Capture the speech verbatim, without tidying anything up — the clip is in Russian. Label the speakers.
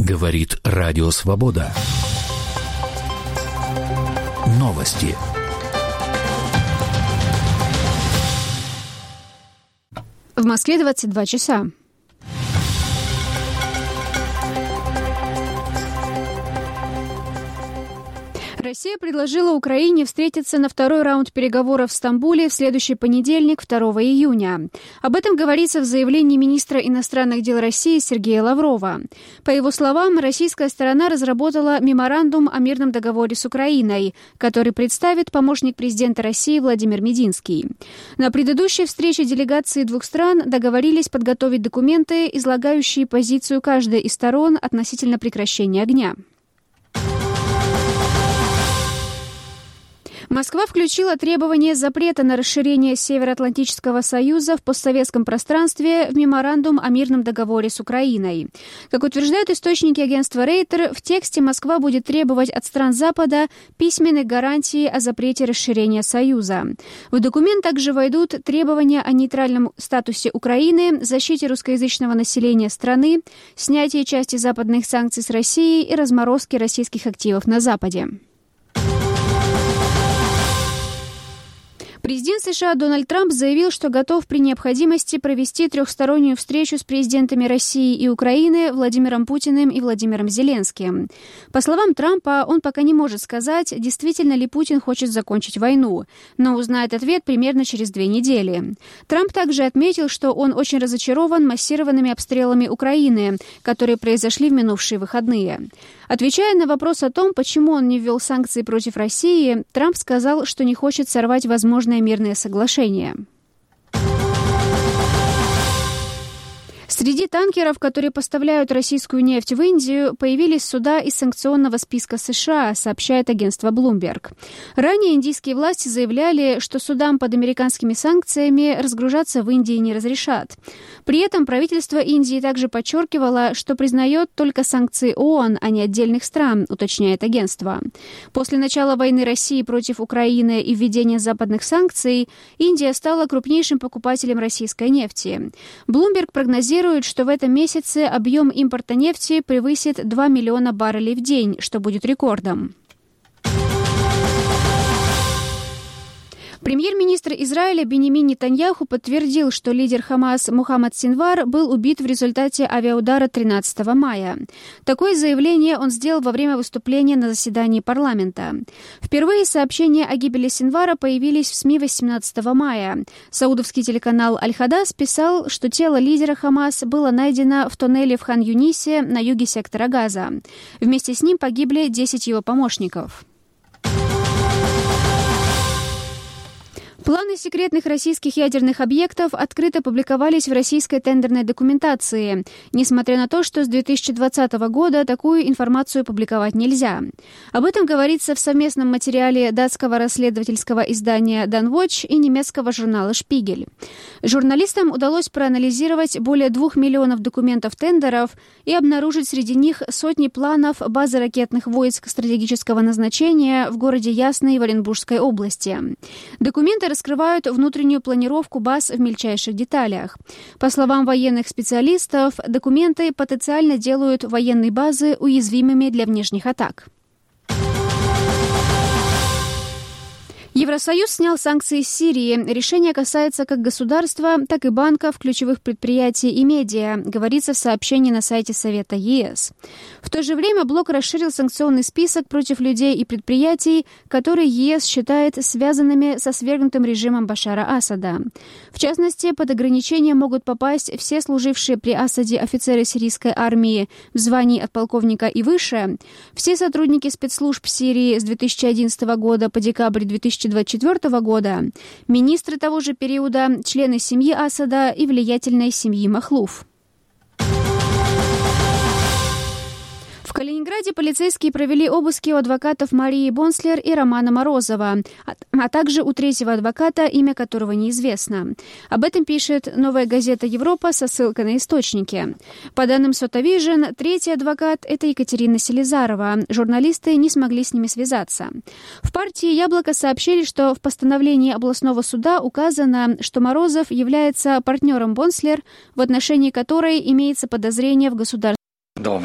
Speaker 1: Говорит Радио Свобода. Новости.
Speaker 2: В Москве двадцать два часа. Россия предложила Украине встретиться на второй раунд переговоров в Стамбуле в следующий понедельник, второго июня. Об этом говорится в заявлении министра иностранных дел России Сергея Лаврова. По его словам, российская сторона разработала меморандум о мирном договоре с Украиной, который представит помощник президента России Владимир Мединский. На предыдущей встрече делегации двух стран договорились подготовить документы, излагающие позицию каждой из сторон относительно прекращения огня. Москва включила требование запрета на расширение Североатлантического союза в постсоветском пространстве в меморандум о мирном договоре с Украиной. Как утверждают источники агентства Рейтер, в тексте Москва будет требовать от стран Запада письменных гарантий о запрете расширения союза. В документ также войдут требования о нейтральном статусе Украины, защите русскоязычного населения страны, снятии части западных санкций с Россией и разморозке российских активов на Западе. Президент США Дональд Трамп заявил, что готов при необходимости провести трехстороннюю встречу с президентами России и Украины Владимиром Путиным и Владимиром Зеленским. По словам Трампа, он пока не может сказать, действительно ли Путин хочет закончить войну, но узнает ответ примерно через две недели. Трамп также отметил, что он очень разочарован массированными обстрелами Украины, которые произошли в минувшие выходные. Отвечая на вопрос о том, почему он не ввел санкции против России, Трамп сказал, что не хочет сорвать возможное мирное соглашение. Среди танкеров, которые поставляют российскую нефть в Индию, появились суда из санкционного списка США, сообщает агентство Bloomberg. Ранее индийские власти заявляли, что судам под американскими санкциями разгружаться в Индии не разрешат. При этом правительство Индии также подчеркивало, что признает только санкции ООН, а не отдельных стран, уточняет агентство. После начала войны России против Украины и введения западных санкций, Индия стала крупнейшим покупателем российской нефти. Bloomberg прогнозирует, что в этом месяце объем импорта нефти превысит два миллиона баррелей в день, что будет рекордом. Премьер-министр Израиля Биньямин Нетаньяху подтвердил, что лидер Хамас Мухаммад Синвар был убит в результате авиаудара тринадцатого мая. Такое заявление он сделал во время выступления на заседании парламента. Впервые сообщения о гибели Синвара появились в СМИ восемнадцатого мая. Саудовский телеканал Аль-Хадас писал, что тело лидера Хамас было найдено в тоннеле в Хан-Юнисе на юге сектора Газа. Вместе с ним погибли десять его помощников. Планы секретных российских ядерных объектов открыто публиковались в российской тендерной документации, несмотря на то, что с две тысячи двадцатого года такую информацию публиковать нельзя. Об этом говорится в совместном материале датского расследовательского издания Danwatch и немецкого журнала Шпигель. Журналистам удалось проанализировать более двух миллионов документов тендеров и обнаружить среди них сотни планов базы ракетных войск стратегического назначения в городе Ясный в Оренбургской области. Документы раскрывают внутреннюю планировку баз в мельчайших деталях. По словам военных специалистов, документы потенциально делают военные базы уязвимыми для внешних атак. Евросоюз снял санкции с Сирии. Решение касается как государства, так и банков, ключевых предприятий и медиа, говорится в сообщении на сайте Совета ЕС. В то же время блок расширил санкционный список против людей и предприятий, которые ЕС считает связанными со свергнутым режимом Башара Асада. В частности, под ограничения могут попасть все служившие при Асаде офицеры сирийской армии в звании от полковника и выше, все сотрудники спецслужб Сирии с две тысячи одиннадцатого года по декабрь две тысячи двадцать четвёртого года, министры того же периода, члены семьи Асада и влиятельной семьи Махлуф. В Калининграде полицейские провели обыски у адвокатов Марии Бонслер и Романа Морозова, а, а также у третьего адвоката, имя которого неизвестно. Об этом пишет «Новая газета Европа» со ссылкой на источники. По данным Сотавижн, третий адвокат – это Екатерина Селизарова. Журналисты не смогли с ними связаться. В партии «Яблоко» сообщили, что в постановлении областного суда указано, что Морозов является партнером Бонслер, в отношении которой имеется подозрение в государственном